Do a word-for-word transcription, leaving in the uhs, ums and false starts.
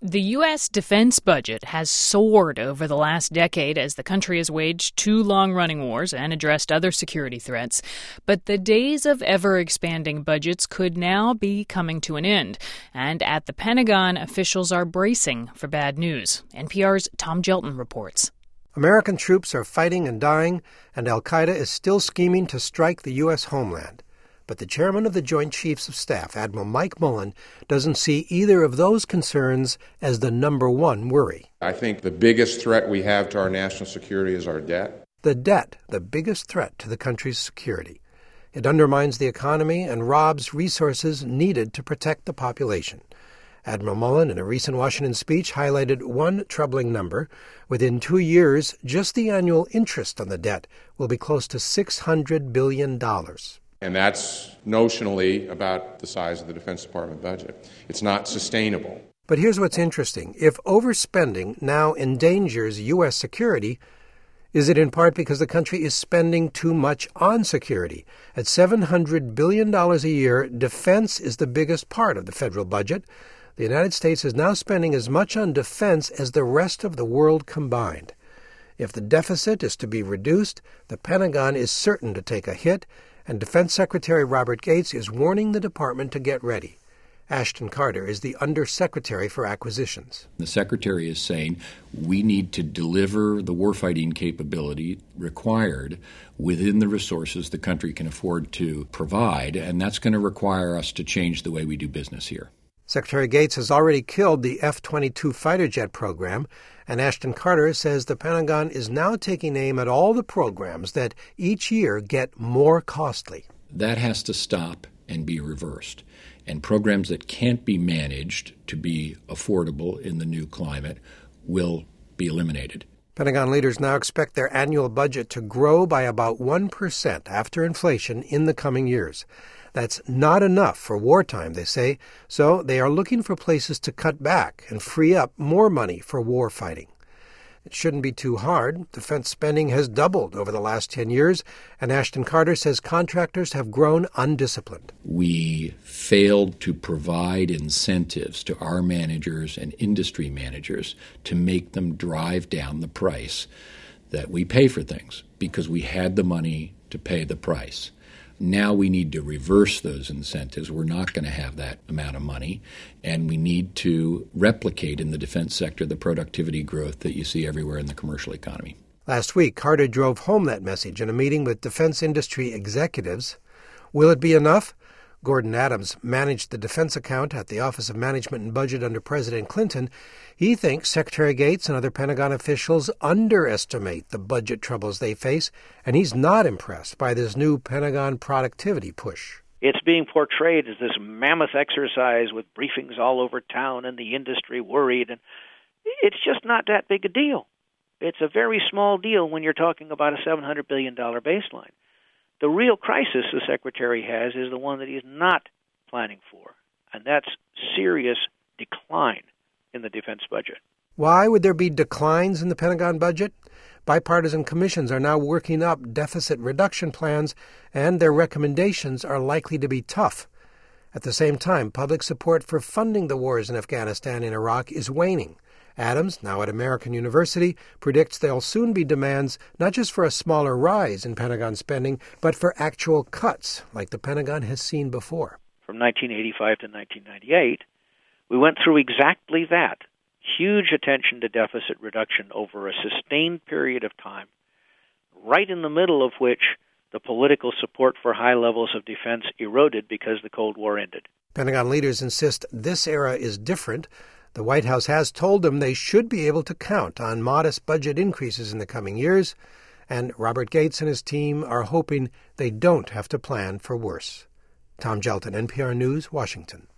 The U S defense budget has soared over the last decade as the country has waged two long-running wars and addressed other security threats. But the days of ever-expanding budgets could now be coming to an end. And at the Pentagon, officials are bracing for bad news. N P R's Tom Gelton reports. American troops are fighting and dying, and al-Qaeda is still scheming to strike the U S homeland. But the chairman of the Joint Chiefs of Staff, Admiral Mike Mullen, doesn't see either of those concerns as the number one worry. I think the biggest threat we have to our national security is our debt. The debt, the biggest threat to the country's security. It undermines the economy and robs resources needed to protect the population. Admiral Mullen, in a recent Washington speech, highlighted one troubling number. Within two years, just the annual interest on the debt will be close to six hundred billion dollars. And that's notionally about the size of the Defense Department budget. It's not sustainable. But here's what's interesting. If overspending now endangers U S security, is it in part because the country is spending too much on security? At seven hundred billion dollars a year, defense is the biggest part of the federal budget. The United States is now spending as much on defense as the rest of the world combined. If the deficit is to be reduced, the Pentagon is certain to take a hit, and Defense Secretary Robert Gates is warning the department to get ready. Ashton Carter is the Undersecretary for Acquisitions. The Secretary is saying we need to deliver the warfighting capability required within the resources the country can afford to provide, and that's going to require us to change the way we do business here. Secretary Gates has already killed the F twenty-two fighter jet program, and Ashton Carter says the Pentagon is now taking aim at all the programs that each year get more costly. That has to stop and be reversed. And programs that can't be managed to be affordable in the new climate will be eliminated. Pentagon leaders now expect their annual budget to grow by about one percent after inflation in the coming years. That's not enough for wartime, they say, so they are looking for places to cut back and free up more money for war fighting. It shouldn't be too hard. Defense spending has doubled over the last ten years, and Ashton Carter says contractors have grown undisciplined. We failed to provide incentives to our managers and industry managers to make them drive down the price that we pay for things because we had the money to pay the price. Now we need to reverse those incentives. We're not going to have that amount of money, and we need to replicate in the defense sector the productivity growth that you see everywhere in the commercial economy. Last week, Carter drove home that message in a meeting with defense industry executives. Will it be enough? Gordon Adams managed the defense account at the Office of Management and Budget under President Clinton. He thinks Secretary Gates and other Pentagon officials underestimate the budget troubles they face, and he's not impressed by this new Pentagon productivity push. It's being portrayed as this mammoth exercise with briefings all over town and the industry worried, and it's just not that big a deal. It's a very small deal when you're talking about a seven hundred billion dollars baseline. The real crisis the Secretary has is the one that he's not planning for, and that's serious decline in the defense budget. Why would there be declines in the Pentagon budget? Bipartisan commissions are now working up deficit reduction plans, and their recommendations are likely to be tough. At the same time, public support for funding the wars in Afghanistan and Iraq is waning. Adams, now at American University, predicts there'll soon be demands not just for a smaller rise in Pentagon spending, but for actual cuts, like the Pentagon has seen before. From nineteen eighty-five to nineteen ninety-eight, we went through exactly that. Huge attention to deficit reduction over a sustained period of time, right in the middle of which the political support for high levels of defense eroded because the Cold War ended. Pentagon leaders insist this era is different. The White House has told them they should be able to count on modest budget increases in the coming years, and Robert Gates and his team are hoping they don't have to plan for worse. Tom Gelton, N P R News, Washington.